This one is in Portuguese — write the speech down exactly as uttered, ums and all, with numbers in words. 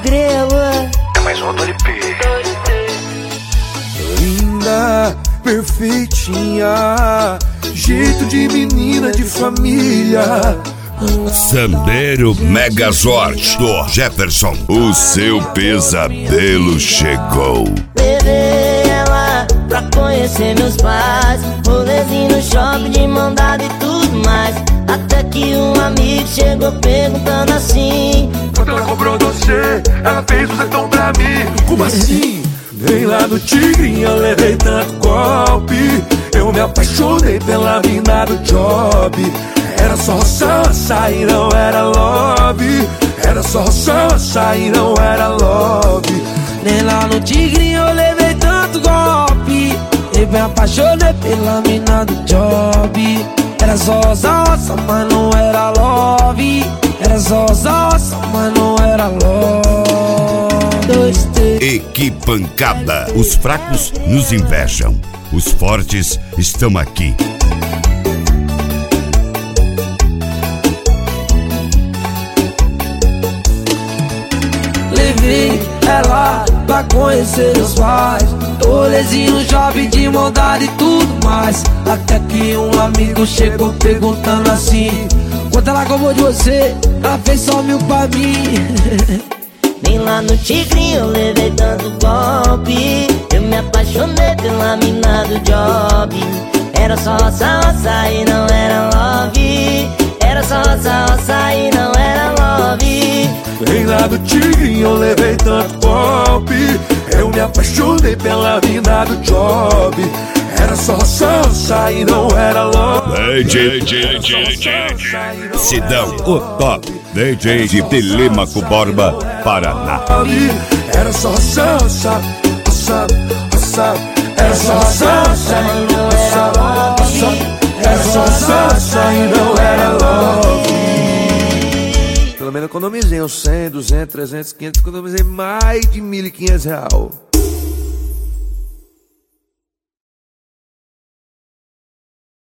grela. É mais um do L P. Linda, perfeitinha, jeito de menina de família. Sambeiro Megazord do Jefferson, o seu pesadelo chegou. Levei ela pra conhecer meus pais, rolezinho no shopping de mão dada e tudo mais. Até que um amigo chegou perguntando assim: quando ela comprou doce, ela fez um setão pra mim. Como assim? Nem lá no Tigrinho eu levei tanto golpe. Eu me apaixonei pela mina do job. Era só roça e não era love. Era só roça e não era love. Nem lá no Tigrinho eu levei tanto golpe. Eu me apaixonei pela mina do job. Era só roça, mas não era love. Era só roça, mas não era love. Dois, três. E que pancada! Os fracos nos invejam, os fortes estão aqui. Levei ela pra conhecer os pais, rolezinho, jovem de maldade e tudo mais. Até que um amigo chegou perguntando assim: quanto ela comprou de você? Ela fez só mil pra mim. Nem lá no Tigrinho eu levei tanto golpe. Eu me apaixonei pela mina do job. Era só roça, roça e não era love. Era só roça, roça e não era love. Nem lá do Tigrinho eu levei tanto golpe. Eu me apaixonei pela mina do job. Era só roça e não era love. D J, D J, Sidão, o top D J de Telêmaco Borba, Paraná. Era só roça, roça, roça. Era só roça e não era love. Era só roça e não era love. Pelo menos economizei uns cem, duzentos, trezentos, quinhentos. Economizei mais de mil e quinhentos real.